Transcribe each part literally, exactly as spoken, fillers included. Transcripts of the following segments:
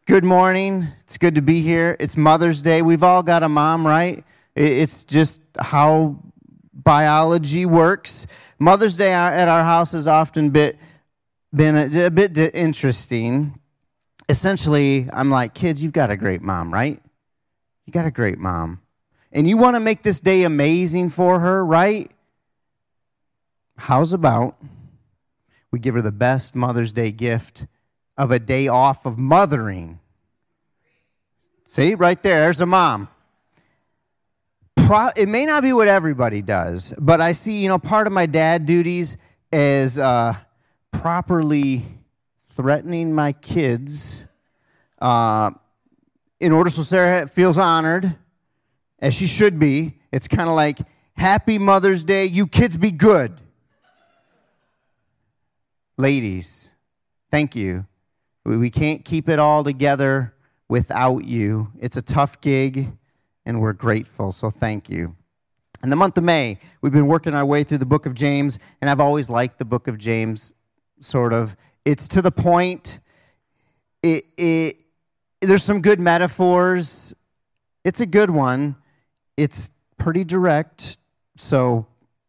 Good morning. It's good to be here. It's Mother's Day. We've all got a mom, right? It's just how biology works. Mother's Day at our house has often been, been a, a bit interesting. Essentially, I'm like, kids, you've got a great mom, right? You got a great mom. And you want to make this day amazing for her, right? How's about we give her the best Mother's Day gift of a day off of mothering? See, right there, there's a mom. Pro- it may not be what everybody does, but I see, you know, part of my dad duties is uh, properly threatening my kids uh, in order so Sarah feels honored, as she should be. It's kind of like, happy Mother's Day, you kids be good. Ladies, thank you. We can't keep it all together without you. It's a tough gig, and we're grateful, so thank you. In the month of May, we've been working our way through the book of James, and I've always liked the book of James, sort of. It's to the point. It, it, there's some good metaphors. It's a good one. It's pretty direct, so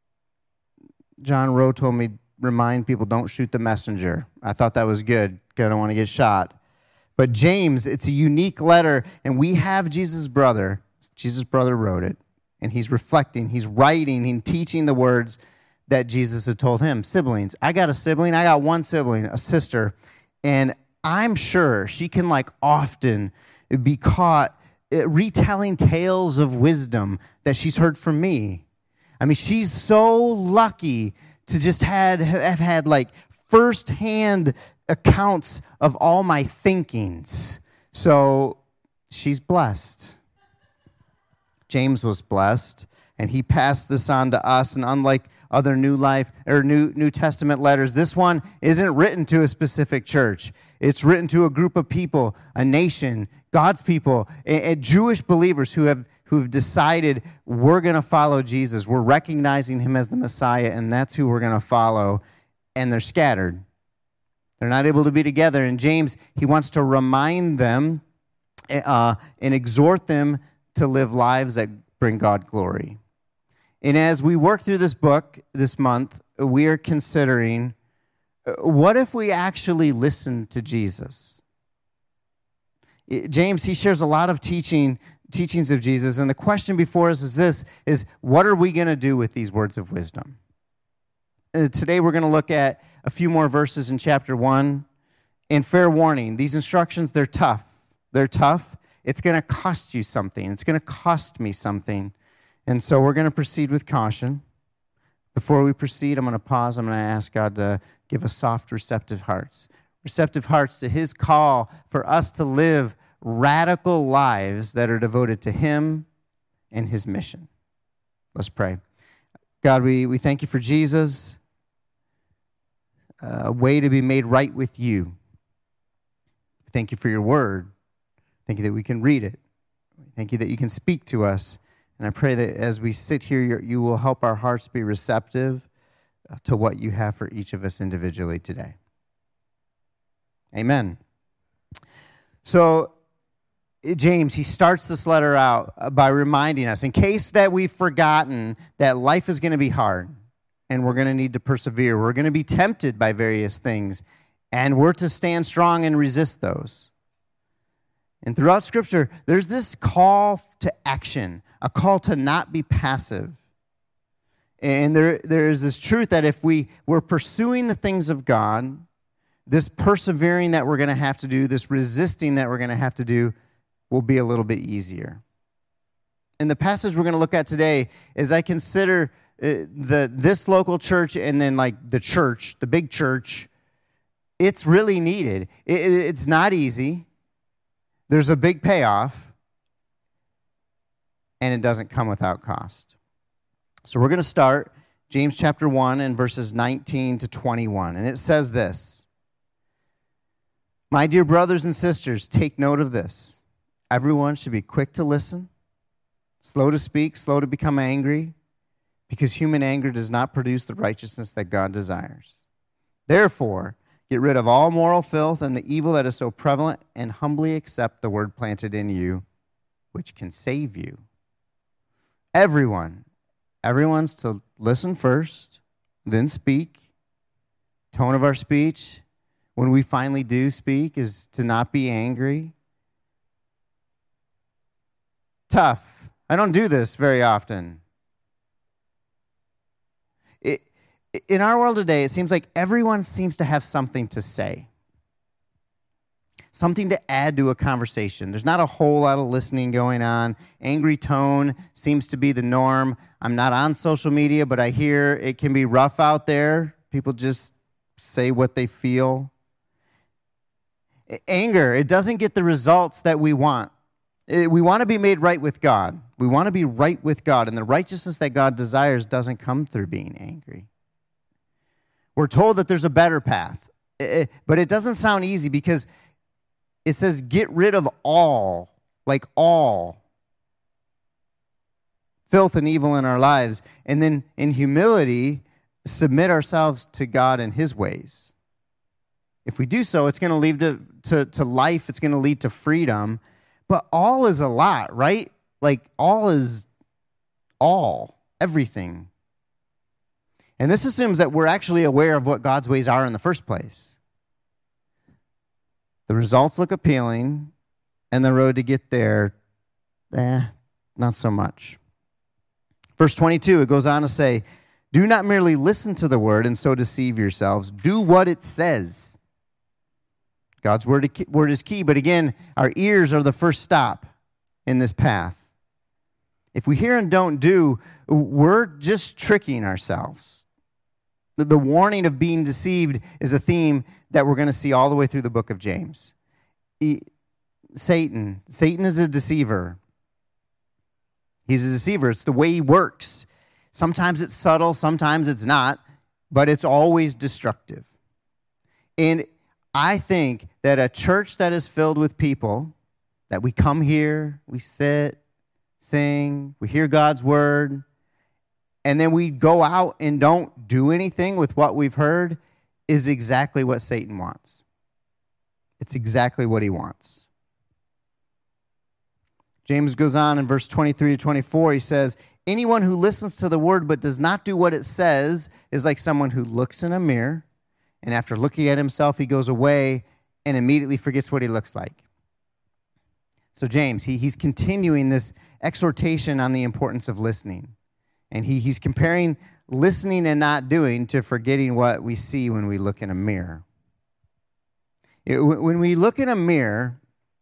John Rowe told me, remind people, don't shoot the messenger. I thought that was good, because I don't want to get shot. But James, it's a unique letter, and we have Jesus' brother. Jesus' brother wrote it, and he's reflecting, he's writing, and teaching the words that Jesus had told him. Siblings. I got a sibling. I got one sibling, a sister, and I'm sure she can, like, often be caught retelling tales of wisdom that she's heard from me. I mean, she's so lucky to just had have had like firsthand accounts of all my thinkings. So she's blessed. James was blessed, and he passed this on to us. And unlike other New Life or New New Testament letters, this one isn't written to a specific church. It's written to a group of people, a nation, God's people, and, and Jewish believers who have who've decided we're going to follow Jesus. We're recognizing him as the Messiah, and that's who we're going to follow. And they're scattered. They're not able to be together. And James, he wants to remind them uh, and exhort them to live lives that bring God glory. And as we work through this book this month, we are considering, what if we actually listen to Jesus? James, he shares a lot of teaching teachings of Jesus, and the question before us is this, is what are we going to do with these words of wisdom? Uh, today we're going to look at a few more verses in chapter one, and fair warning, these instructions, they're tough. They're tough. It's going to cost you something. It's going to cost me something, and so we're going to proceed with caution. Before we proceed, I'm going to pause. I'm going to ask God to give us soft, receptive hearts. Receptive hearts to his call for us to live radical lives that are devoted to him and his mission. Let's pray. God, we, we thank you for Jesus, a way to be made right with you. Thank you for your word. Thank you that we can read it. Thank you that you can speak to us. And I pray that as we sit here, you will help our hearts be receptive to what you have for each of us individually today. Amen. So, James, he starts this letter out by reminding us, in case that we've forgotten, that life is going to be hard, and we're going to need to persevere. We're going to be tempted by various things, and we're to stand strong and resist those. And throughout Scripture, there's this call to action, a call to not be passive. And there, there is this truth that if we, we're pursuing the things of God, this persevering that we're going to have to do, this resisting that we're going to have to do, will be a little bit easier. And the passage we're going to look at today, as I consider uh, the this local church and then like the church, the big church, it's really needed. It, it, it's not easy. There's a big payoff, and it doesn't come without cost. So we're going to start James chapter one and verses nineteen to twenty-one. And it says this: My dear brothers and sisters, take note of this. Everyone should be quick to listen, slow to speak, slow to become angry, because human anger does not produce the righteousness that God desires. Therefore, Get rid of all moral filth and the evil that is so prevalent, and humbly accept the word planted in you, which can save you. Everyone, everyone's to listen first, then speak. Tone of our speech, when we finally do speak, is to not be angry. Tough. I don't do this very often. It, in our world today, it seems like everyone seems to have something to say, something to add to a conversation. There's not a whole lot of listening going on. Angry tone seems to be the norm. I'm not on social media, but I hear it can be rough out there. People just say what they feel. Anger, it doesn't get the results that we want. We want to be made right with God. We want to be right with God, and the righteousness that God desires doesn't come through being angry. We're told that there's a better path, but it doesn't sound easy because it says get rid of all, like all, filth and evil in our lives, and then in humility, submit ourselves to God and His ways. If we do so, it's going to lead to, to, to life, it's going to lead to freedom, but all is a lot, right? Like all is all, everything. And this assumes that we're actually aware of what God's ways are in the first place. The results look appealing, and the road to get there, eh, not so much. Verse twenty-two, it goes on to say, do not merely listen to the word and so deceive yourselves. Do what it says. God's word, word is key, but again, our ears are the first stop in this path. If we hear and don't do, we're just tricking ourselves. The warning of being deceived is a theme that we're going to see all the way through the book of James. Satan. Satan is a deceiver. He's a deceiver. It's the way he works. Sometimes it's subtle, sometimes it's not, but it's always destructive. And I think that a church that is filled with people, that we come here, we sit, sing, we hear God's word, and then we go out and don't do anything with what we've heard, is exactly what Satan wants. It's exactly what he wants. James goes on in verse twenty-three to twenty-four, he says, anyone who listens to the word but does not do what it says is like someone who looks in a mirror, and after looking at himself, he goes away and immediately forgets what he looks like. So James, he, he's continuing this exhortation on the importance of listening. And he, he's comparing listening and not doing to forgetting what we see when we look in a mirror. It, when we look in a mirror,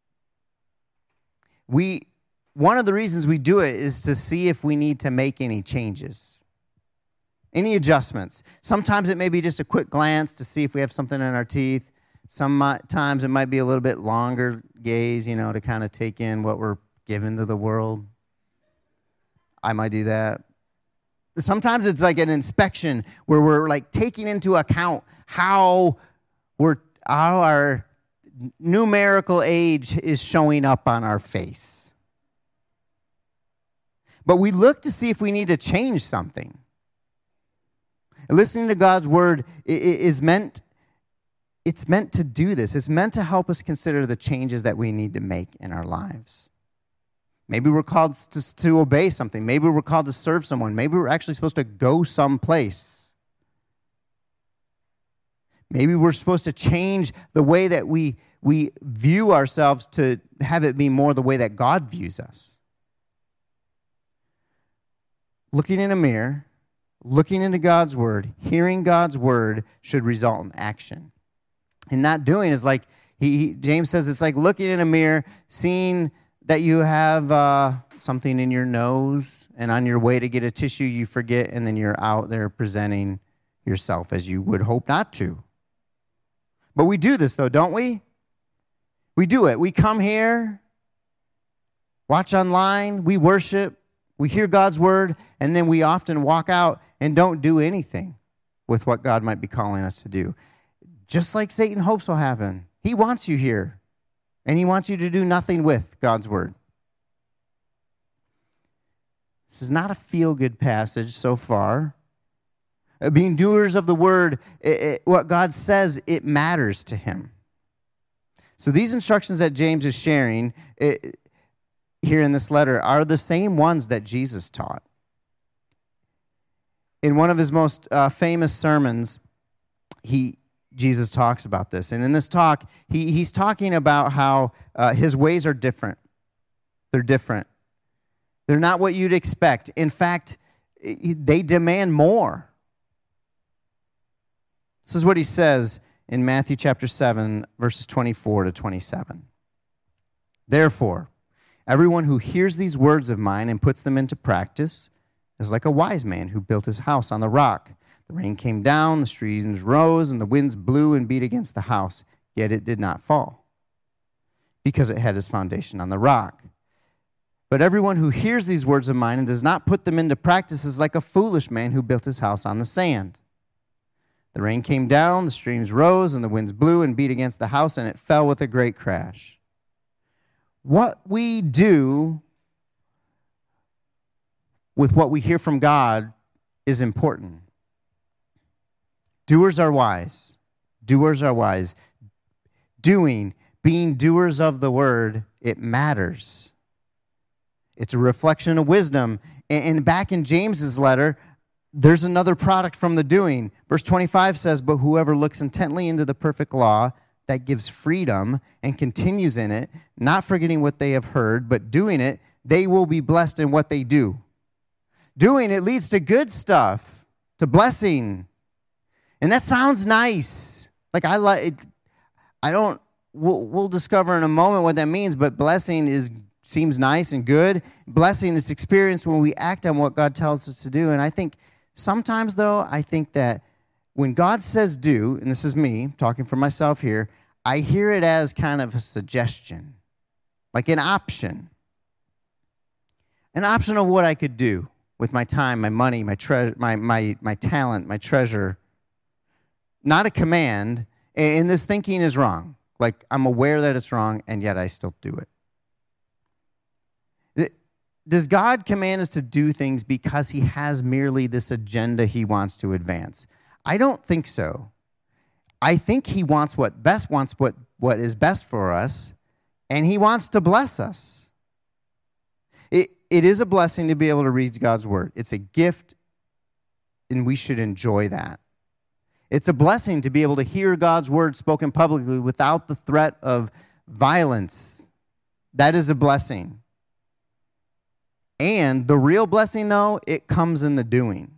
we one of the reasons we do it is to see if we need to make any changes, any adjustments. Sometimes it may be just a quick glance to see if we have something in our teeth. Sometimes it might be a little bit longer gaze, you know, to kind of take in what we're given to the world. I might do that. Sometimes it's like an inspection where we're like taking into account how we're how our numerical age is showing up on our face. But we look to see if we need to change something. And listening to God's word is meant, it's meant to do this. It's meant to help us consider the changes that we need to make in our lives. Maybe we're called to, to obey something. Maybe we're called to serve someone. Maybe we're actually supposed to go someplace. Maybe we're supposed to change the way that we, we view ourselves to have it be more the way that God views us. Looking in a mirror, looking into God's word, hearing God's word should result in action. And not doing is like, he, he James says, it's like looking in a mirror, seeing that you have uh, something in your nose, and on your way to get a tissue, you forget, and then you're out there presenting yourself as you would hope not to. But we do this, though, don't we? We do it. We come here, watch online, we worship, we hear God's word, and then we often walk out and don't do anything with what God might be calling us to do. Just like Satan hopes will happen. He wants you here. And he wants you to do nothing with God's word. This is not a feel-good passage so far, Uh, being doers of the word, it, it, what God says, it matters to him. So these instructions that James is sharing it, here in this letter are the same ones that Jesus taught. In one of his most uh, famous sermons, he Jesus talks about this. And in this talk, he, he's talking about how uh, his ways are different. They're different. They're not what you'd expect. In fact, they demand more. This is what he says in Matthew chapter seven, verses twenty-four to twenty-seven. Therefore, everyone who hears these words of mine and puts them into practice is like a wise man who built his house on the rock. The rain came down, the streams rose, and the winds blew and beat against the house, yet it did not fall, because it had its foundation on the rock. But everyone who hears these words of mine and does not put them into practice is like a foolish man who built his house on the sand. The rain came down, the streams rose, and the winds blew and beat against the house, and it fell with a great crash. What we do with what we hear from God is important. Doers are wise. Doers are wise. Doing, being doers of the word, it matters. It's a reflection of wisdom. And back in James's letter, there's another product from the doing. Verse twenty-five says, but whoever looks intently into the perfect law that gives freedom and continues in it, not forgetting what they have heard, but doing it, they will be blessed in what they do. Doing it leads to good stuff, to blessing. And that sounds nice. Like I like, I don't, we'll, we'll discover in a moment what that means, but blessing is seems nice and good. Blessing is experienced when we act on what God tells us to do. And I think sometimes, though, I think that when God says do, and this is me talking for myself here, I hear it as kind of a suggestion, like an option. An option of what I could do with my time, my money, my tre- my my my talent, my treasure. Not a command, and this thinking is wrong. Like, I'm aware that it's wrong, and yet I still do it. Does God command us to do things because he has merely this agenda he wants to advance? I don't think so. I think he wants what best wants what, what is best for us, and he wants to bless us. It, it is a blessing to be able to read God's word. It's a gift, and we should enjoy that. It's a blessing to be able to hear God's word spoken publicly without the threat of violence. That is a blessing. And the real blessing, though, it comes in the doing.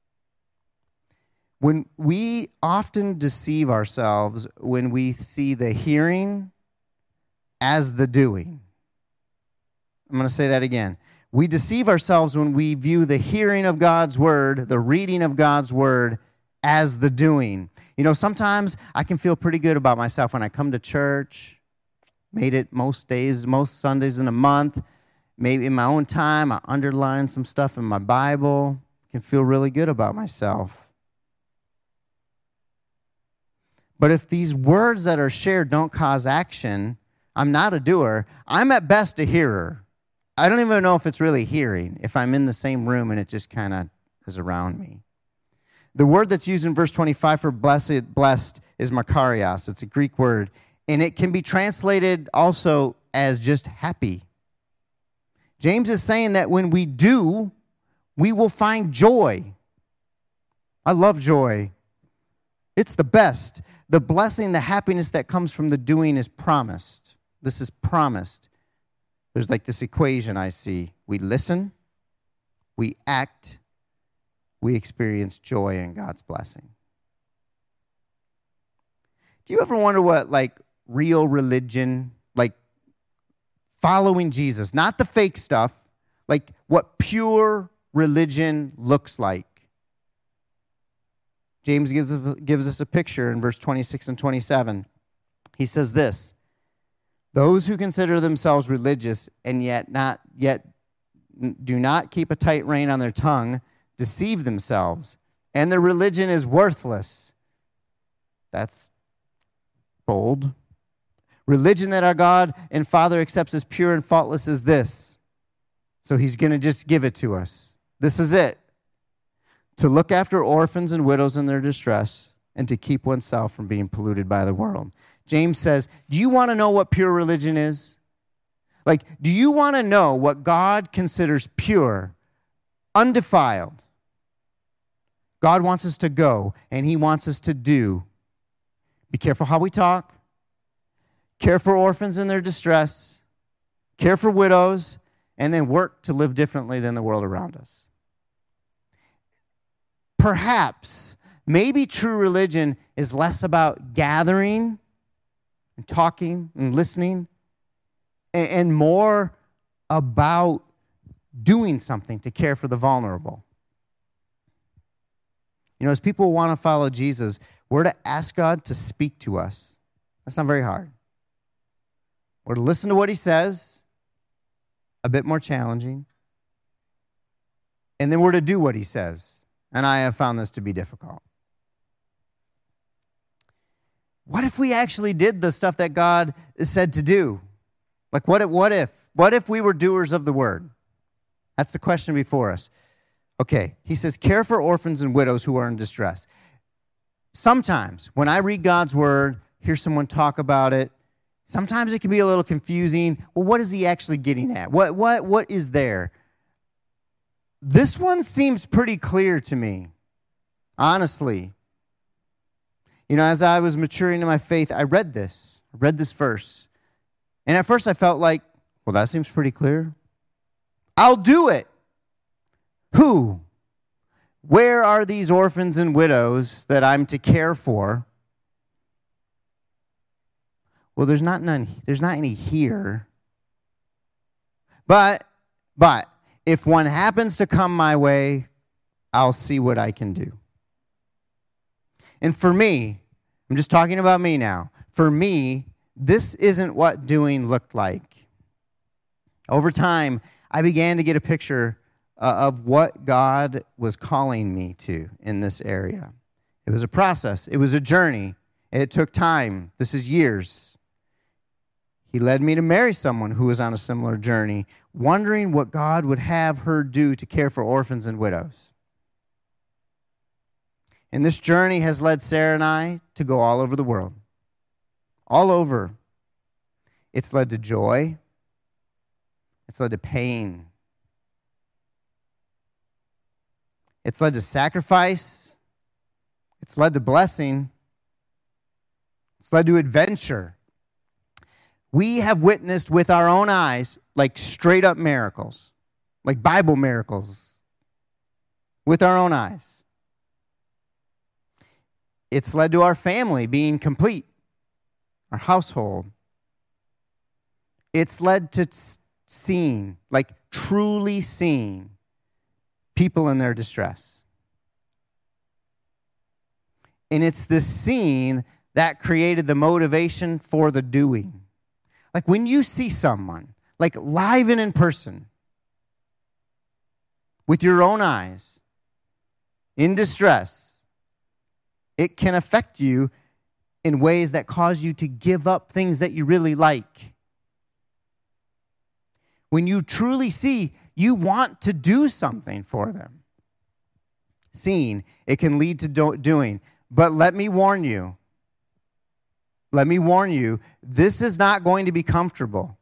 When we often deceive ourselves when we see the hearing as the doing. I'm going to say that again. We deceive ourselves when we view the hearing of God's word, the reading of God's word, as the doing. You know, sometimes I can feel pretty good about myself when I come to church, made it most days, most Sundays in a month. Maybe in my own time, I underline some stuff in my Bible. I can feel really good about myself. But if these words that are shared don't cause action, I'm not a doer. I'm at best a hearer. I don't even know if it's really hearing, if I'm in the same room and it just kind of is around me. The word that's used in verse twenty-five for blessed, blessed is makarios. It's a Greek word, and it can be translated also as just happy. James is saying that when we do, we will find joy. I love joy. It's the best. The blessing, the happiness that comes from the doing is promised. This is promised. There's like this equation I see. We listen, we act, we experience joy in God's blessing. Do you ever wonder what, like, real religion, like following Jesus, not the fake stuff, like what pure religion looks like? James gives, gives us a picture in verse twenty-six and twenty-seven. He says this, those who consider themselves religious and yet not yet do not keep a tight rein on their tongue deceive themselves, and their religion is worthless. That's bold. Religion that our God and Father accepts as pure and faultless is this. So he's going to just give it to us. This is it. to look after orphans and widows in their distress, and to keep oneself from being polluted by the world. James says, do you want to know what pure religion is? Like, do you want to know what God considers pure, undefiled? God wants us to go, and he wants us to do. Be careful how we talk. Care for orphans in their distress. Care for widows. And then work to live differently than the world around us. Perhaps, maybe true religion is less about gathering and talking and listening, and, and more about doing something to care for the vulnerable. You know, as people want to follow Jesus, we're to ask God to speak to us. That's not very hard. We're to listen to what he says, a bit more challenging. And then we're to do what he says. And I have found this to be difficult. What if we actually did the stuff that God said to do? Like, what if, what if? What if we were doers of the word? That's the question before us. Okay, he says, care for orphans and widows who are in distress. Sometimes, when I read God's word, hear someone talk about it, sometimes it can be a little confusing. Well, what is he actually getting at? What, what, what is there? This one seems pretty clear to me, honestly. You know, as I was maturing in my faith, I read this. I read this verse. And at first I felt like, well, that seems pretty clear. I'll do it. Who? Where are these orphans and widows that I'm to care for? Well, there's not none. There's not any here. But, but, if one happens to come my way, I'll see what I can do. And for me, I'm just talking about me now. For me, this isn't what doing looked like. Over time, I began to get a picture uh, of what God was calling me to in this area. It was a process. It was a journey. It took time. This is years. He led me to marry someone who was on a similar journey, wondering what God would have her do to care for orphans and widows. And this journey has led Sarah and I to go all over the world. All over. It's led to joy. It's led to pain. It's led to sacrifice. It's led to blessing. It's led to adventure. We have witnessed with our own eyes, like straight up miracles, like Bible miracles, with our own eyes. It's led to our family being complete, our household. It's led to seeing, like truly seeing, people in their distress. And it's this seeing that created the motivation for the doing. Like when you see someone, like live and in person, with your own eyes, in distress, it can affect you in ways that cause you to give up things that you really like. When you truly see, you want to do something for them. Seeing, it can lead to do- doing. But let me warn you, let me warn you, this is not going to be comfortable.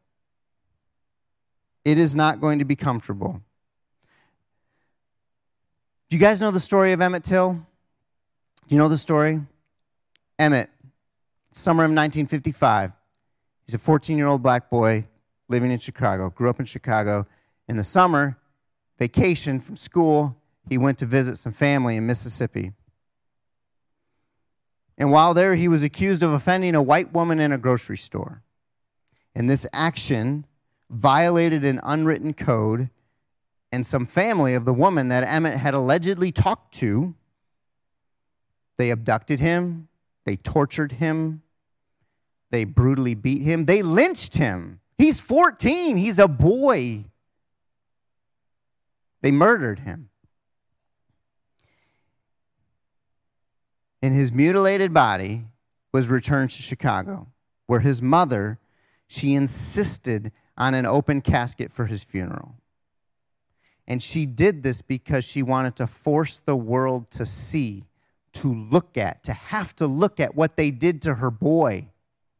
It is not going to be comfortable. Do you guys know the story of Emmett Till? Do you know the story? Emmett, summer of nineteen fifty-five. He's a fourteen-year-old black boy living in Chicago, grew up in Chicago. In the summer, vacation from school, he went to visit some family in Mississippi. And while there, he was accused of offending a white woman in a grocery store. And this action violated an unwritten code, and some family of the woman that Emmett had allegedly talked to, they abducted him, they tortured him, they brutally beat him, they lynched him. He's fourteen, he's a boy. They murdered him. And his mutilated body was returned to Chicago, where his mother, she insisted on an open casket for his funeral. And she did this because she wanted to force the world to see, to look at, to have to look at what they did to her boy.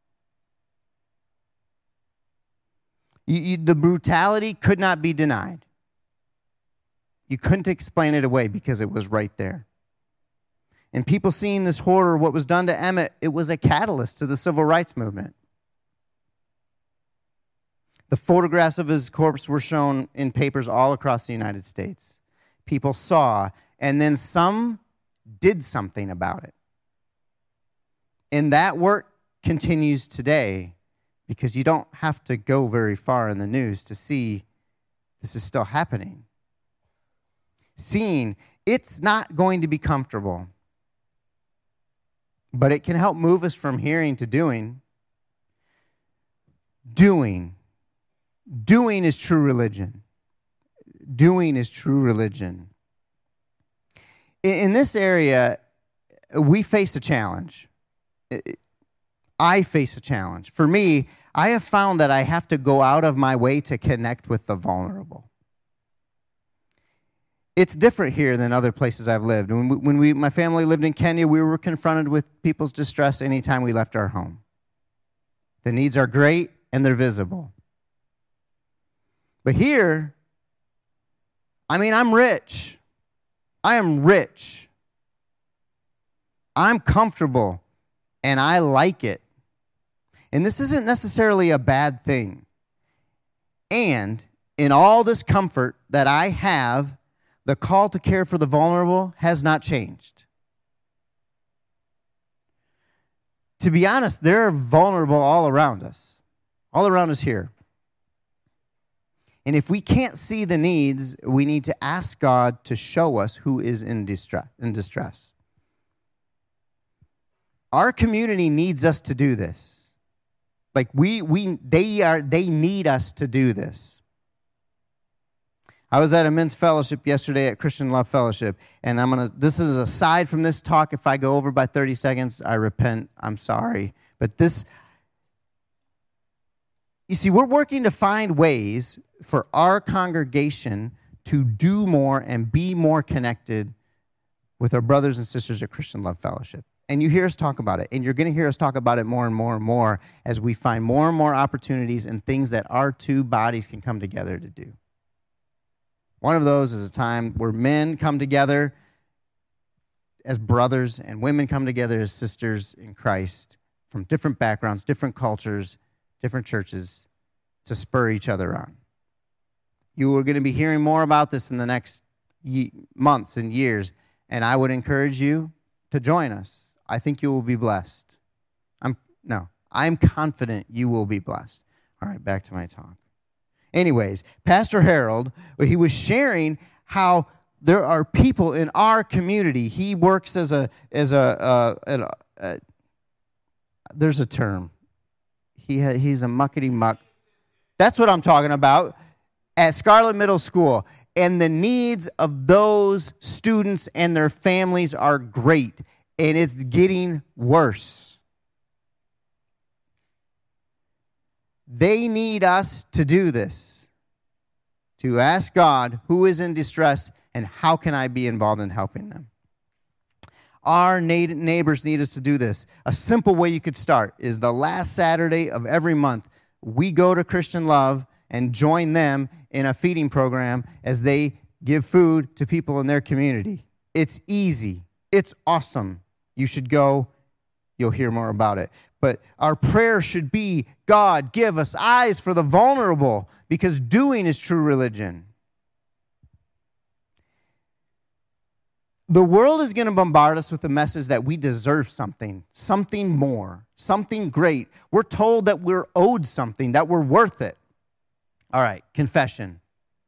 You, you, the brutality could not be denied. You couldn't explain it away because it was right there. And people seeing this horror, what was done to Emmett, it was a catalyst to the civil rights movement. The photographs of his corpse were shown in papers all across the United States. People saw, and then some did something about it. And that work continues today because you don't have to go very far in the news to see this is still happening. Seeing, it's not going to be comfortable, but it can help move us from hearing to doing. Doing. Doing is true religion. Doing is true religion. In this area, we face a challenge. I face a challenge. For me, I have found that I have to go out of my way to connect with the vulnerable. It's different here than other places I've lived. When we, when we, my family lived in Kenya, we were confronted with people's distress anytime we left our home. The needs are great and they're visible. But here, I mean, I'm rich. I am rich. I'm comfortable, and I like it. And this isn't necessarily a bad thing. And in all this comfort that I have, the call to care for the vulnerable has not changed. To be honest, they're vulnerable all around us, all around us here. And if we can't see the needs, we need to ask God to show us who is in distress. In distress. Our community needs us to do this. Like we, we, they are, they need us to do this. I was at a men's fellowship yesterday at Christian Love Fellowship, and I'm gonna. This is aside from this talk. If I go over by thirty seconds, I repent. I'm sorry, but this. You see, we're working to find ways for our congregation to do more and be more connected with our brothers and sisters at Christian Love Fellowship. And you hear us talk about it, and you're going to hear us talk about it more and more and more as we find more and more opportunities and things that our two bodies can come together to do. One of those is a time where men come together as brothers and women come together as sisters in Christ from different backgrounds, different cultures, different churches to spur each other on. You are going to be hearing more about this in the next ye- months and years, and I would encourage you to join us. I think you will be blessed. I'm no, I'm confident you will be blessed. All right, back to my talk. Anyways, Pastor Harold, he was sharing how there are people in our community. He works as a as a, uh, a, a there's a term. He ha, he's a muckety muck. That's what I'm talking about. At Scarlet Middle School. And the needs of those students and their families are great. And it's getting worse. They need us to do this. To ask God who is in distress and how can I be involved in helping them. Our neighbors need us to do this. A simple way you could start is the last Saturday of every month, we go to Christian Love and join them in a feeding program as they give food to people in their community. It's easy. It's awesome. You should go. You'll hear more about it. But our prayer should be, God, give us eyes for the vulnerable, because doing is true religion. The world is going to bombard us with the message that we deserve something, something more, something great. We're told that we're owed something, that we're worth it. All right, confession.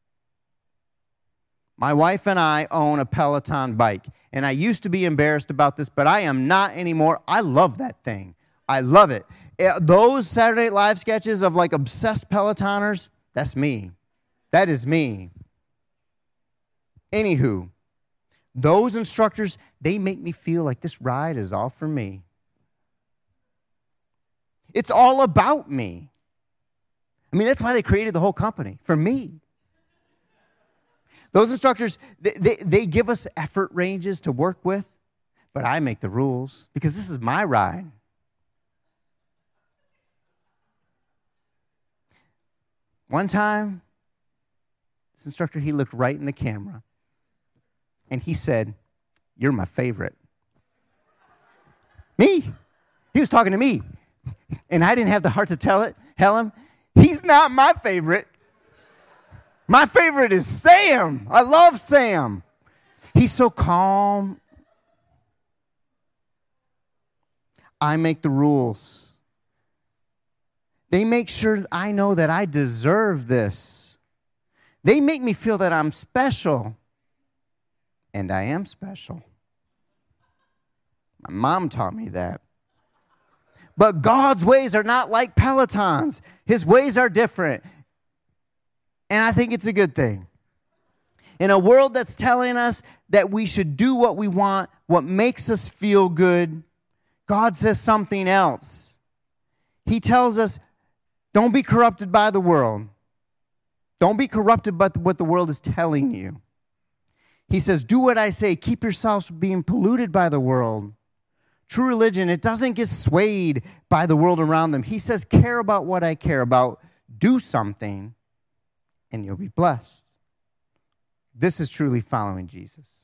My wife and I own a Peloton bike, and I used to be embarrassed about this, but I am not anymore. I love that thing. I love it. Those Saturday Night Live sketches of like obsessed Pelotoners, that's me. That is me. Anywho, those instructors, they make me feel like this ride is all for me. It's all about me. I mean, that's why they created the whole company, for me. Those instructors, they, they, they give us effort ranges to work with, but I make the rules because this is my ride. One time, this instructor, he looked right in the camera, and he said, "You're my favorite." Me. He was talking to me, and I didn't have the heart to tell it, tell him, he's not my favorite. My favorite is Sam. I love Sam. He's so calm. I make the rules. They make sure I know that I deserve this. They make me feel that I'm special. And I am special. My mom taught me that. But God's ways are not like Peloton's. His ways are different. And I think it's a good thing. In a world that's telling us that we should do what we want, what makes us feel good, God says something else. He tells us, don't be corrupted by the world. Don't be corrupted by what the world is telling you. He says, do what I say. Keep yourselves from being polluted by the world. True religion, it doesn't get swayed by the world around them. He says, care about what I care about. Do something, and you'll be blessed. This is truly following Jesus.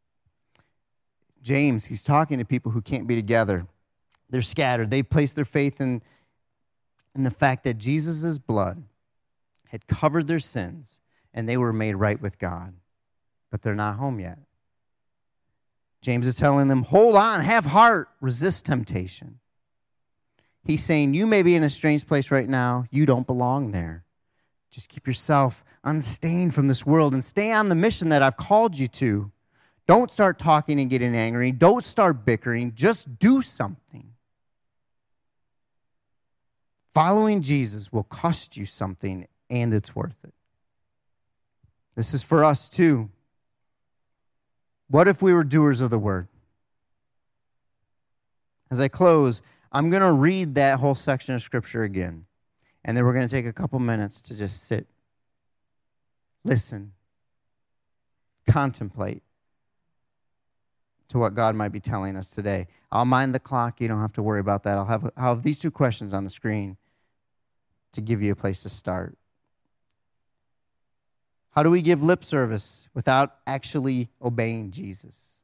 James, he's talking to people who can't be together. They're scattered. They place their faith in, in the fact that Jesus' blood had covered their sins, and they were made right with God. But they're not home yet. James is telling them, hold on, have heart, resist temptation. He's saying, you may be in a strange place right now. You don't belong there. Just keep yourself unstained from this world and stay on the mission that I've called you to. Don't start talking and getting angry. Don't start bickering. Just do something. Following Jesus will cost you something, and it's worth it. This is for us too. What if we were doers of the word? As I close, I'm going to read that whole section of Scripture again. And then we're going to take a couple minutes to just sit, listen, contemplate to what God might be telling us today. I'll mind the clock. You don't have to worry about that. I'll have, I'll have these two questions on the screen to give you a place to start. How do we give lip service without actually obeying Jesus?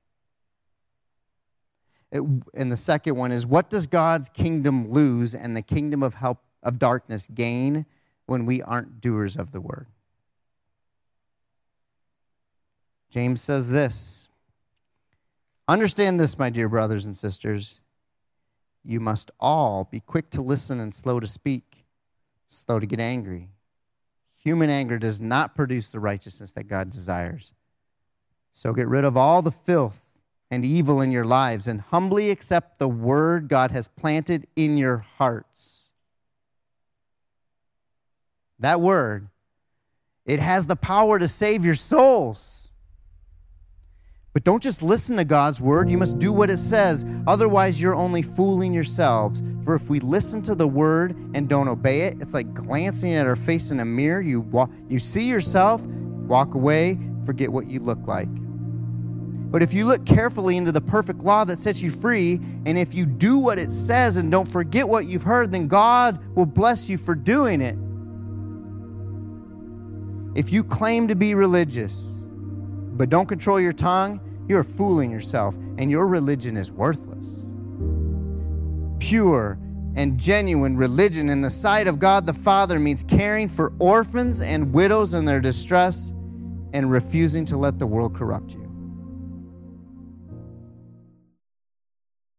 It, and the second one is, what does God's kingdom lose and the kingdom of help of darkness gain when we aren't doers of the word? James says this, understand this, my dear brothers and sisters. You must all be quick to listen and slow to speak, slow to get angry. Human anger does not produce the righteousness that God desires. So get rid of all the filth and evil in your lives and humbly accept the word God has planted in your hearts. That word, it has the power to save your souls. But don't just listen to God's word. You must do what it says. Otherwise, you're only fooling yourselves. For if we listen to the word and don't obey it, it's like glancing at our face in a mirror. You walk, you see yourself, walk away, forget what you look like. But if you look carefully into the perfect law that sets you free, and if you do what it says and don't forget what you've heard, then God will bless you for doing it. If you claim to be religious, but don't control your tongue, you're fooling yourself, and your religion is worthless. Pure and genuine religion in the sight of God the Father means caring for orphans and widows in their distress and refusing to let the world corrupt you.